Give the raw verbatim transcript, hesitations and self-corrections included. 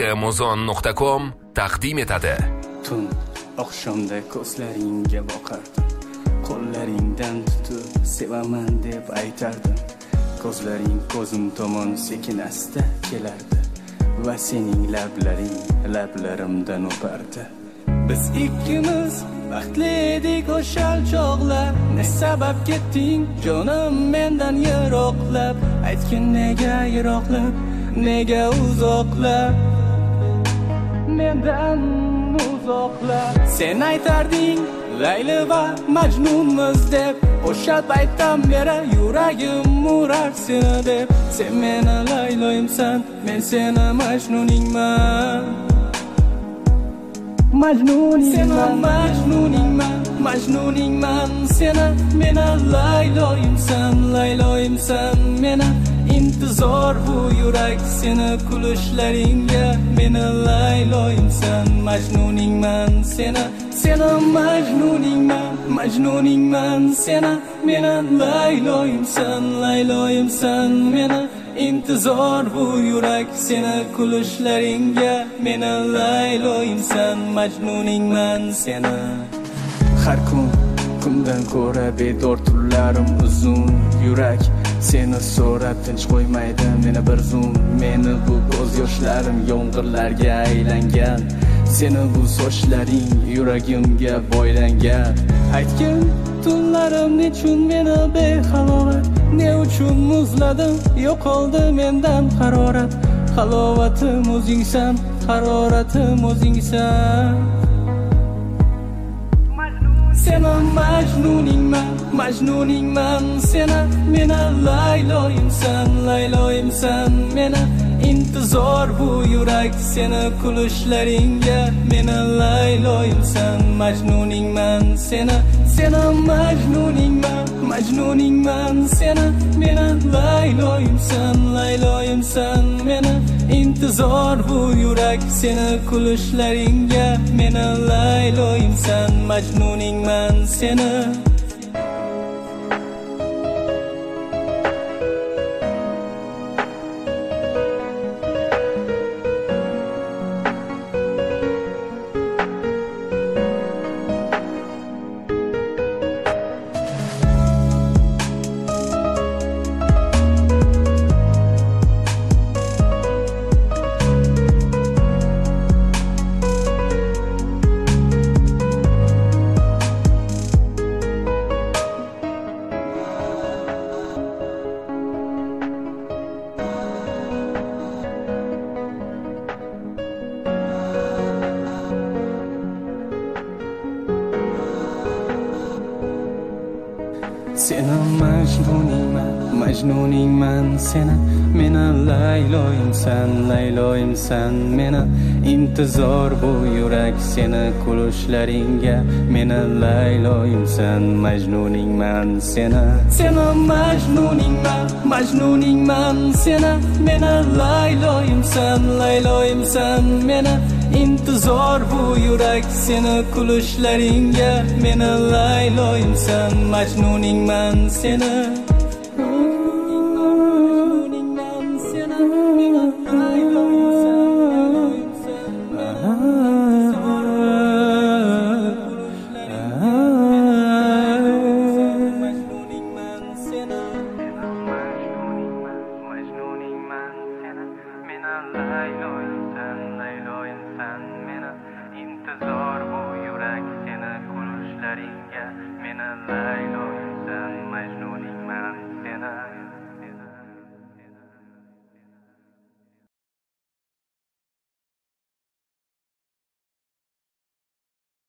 muzon nuqta com taqdim etadi. Tun oqshomda ko'zlaringga boqardim, qo'llaringdan tutib sevaman deb aytardim. Ko'zlaring ko'zim tomon sekin asta kelardi va sening lablaring lablarimdan o'pardi. Biz ikkimiz baxtli edik o'shal chog'lar. Ne sabab ketding jonim mendan yiroqlab? Aytgin nega yiroqlab, nega uzoqlab, mendan uzoqlab. Sen aytarding Layli va Majnunmiz deb, o'sha paytdan beri yuragim urar seni deb. Sen meni Layloyimsan, men seni Majnuningman. Majnuningman, Majnuningman, Majnuningman. Seni meni Layloyimsan, Layloyimsan meni. İntizor bu yurak seni kulishlaringga. Meni Layloyimsan, Majnuningman seni. Seni Majnuningman, Majnuningman seni. Meni Layloyimsan, Layloyimsan meni. İntizor bu yurak seni kulishlaringga. Meni Layloyimsan, Majnuningman seni. Har kun kundan ko'ra bedor tunlarim uzun. Yurak seni so'rab tinch qo'ymaydi meni bir zum. Meni bu ko'z yoshlarim yomg'irlarga aylangan. Seni bu sochlaring yuragimga boylangan. Aytgin tunlarim nechun meni behalovat, ne uchun muzladim, yo'qoldi mendan harorat. Halovatim o'zingsan, haroratim o'zingsan. Seni Majnuningman, Majnuningman seni. Meni Layloyimsan, Layloyimsan meni. İntizor bu yurak seni kulishlaringga. Meni Layloyimsan, Majnuningman seni. Seni Majnuningman, Majnuningman seni. Meni Layloyimsan, Layloyimsan meni. İntizor bu yurak seni kulishlaringga. Meni Layloyimsan, Majnuningman seni. Seni Majnuningman, Majnuningman seni. Meni Layloyimsan, Layloyimsan meni. İntizor bu yurak seni kulishlaringga. Meni Layloyimsan, Majnuningman seni. Seni Majnuningman, Majnuningman seni. Meni Layloyimsan, Layloyimsan meni. İntizor bu yurak seni kulishlaringga. Meni Layloyimsan, Majnuningman seni. Majnuningman seni. Meni Layloyimsan, Majnuningman seni. Majnuningman seni. Meni Layloyimsan, Layloyimsan meni. İntizor bu yurak seni kulishlaringga. Meni Layloyimsan.